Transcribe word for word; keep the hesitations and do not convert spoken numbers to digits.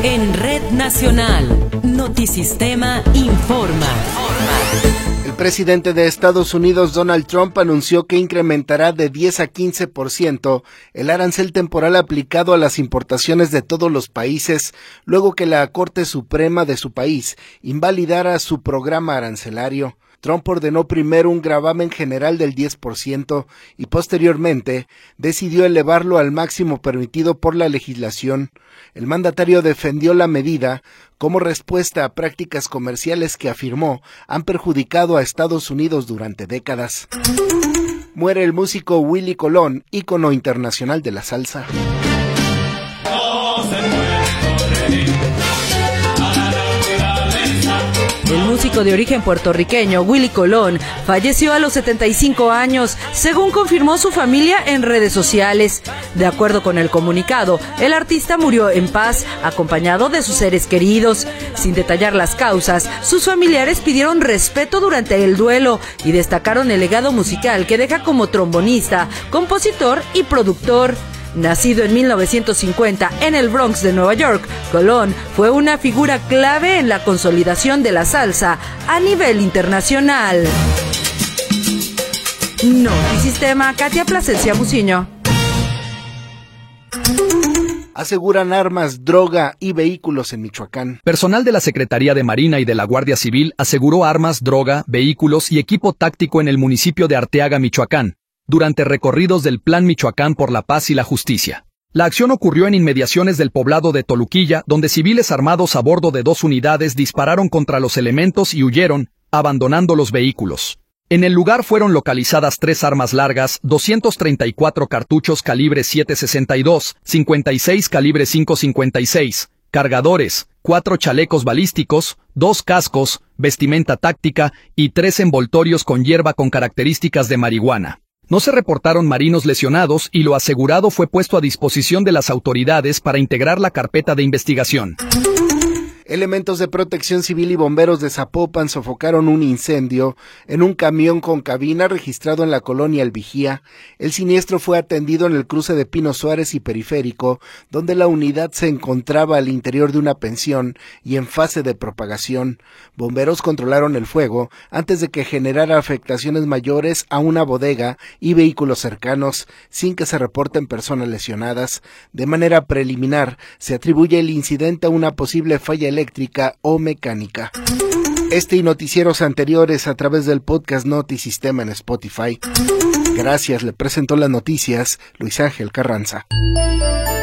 En Red Nacional, Notisistema informa. El presidente de Estados Unidos, Donald Trump, anunció que incrementará de diez a quince por ciento el arancel temporal aplicado a las importaciones de todos los países, luego que la Corte Suprema de su país invalidara su programa arancelario. Trump ordenó primero un gravamen general del diez por ciento y posteriormente decidió elevarlo al máximo permitido por la legislación. El mandatario defendió la medida como respuesta a prácticas comerciales que afirmó han perjudicado a Estados Unidos durante décadas. Muere el músico Willy Colón, ícono internacional de la salsa. El músico de origen puertorriqueño Willy Colón falleció a los setenta y cinco años, según confirmó su familia en redes sociales. De acuerdo con el comunicado, el artista murió en paz, acompañado de sus seres queridos. Sin detallar las causas, sus familiares pidieron respeto durante el duelo y destacaron el legado musical que deja como trombonista, compositor y productor. Nacido en mil novecientos cincuenta en el Bronx de Nueva York, Colón fue una figura clave en la consolidación de la salsa a nivel internacional. Notisistema, Katia Plasencia Buciño. Aseguran armas, droga y vehículos en Michoacán. Personal de la Secretaría de Marina y de la Guardia Civil aseguró armas, droga, vehículos y equipo táctico en el municipio de Arteaga, Michoacán, durante recorridos del Plan Michoacán por la Paz y la Justicia. La acción ocurrió en inmediaciones del poblado de Toluquilla, donde civiles armados a bordo de dos unidades dispararon contra los elementos y huyeron, abandonando los vehículos. En el lugar fueron localizadas tres armas largas, doscientos treinta y cuatro cartuchos calibre siete sesenta y dos, cincuenta y seis calibre cinco cincuenta y seis, cargadores, cuatro chalecos balísticos, dos cascos, vestimenta táctica y tres envoltorios con hierba con características de marihuana. No se reportaron marinos lesionados y lo asegurado fue puesto a disposición de las autoridades para integrar la carpeta de investigación. Elementos de Protección Civil y bomberos de Zapopan sofocaron un incendio en un camión con cabina registrado en la colonia El Vigía. El siniestro fue atendido en el cruce de Pino Suárez y Periférico, donde la unidad se encontraba al interior de una pensión y en fase de propagación. Bomberos controlaron el fuego antes de que generara afectaciones mayores a una bodega y vehículos cercanos, sin que se reporten personas lesionadas. De manera preliminar, se atribuye el incidente a una posible falla eléctrica o mecánica. Este y noticieros anteriores a través del podcast Notisistema en Spotify. Gracias, le presentó las noticias Luis Ángel Carranza.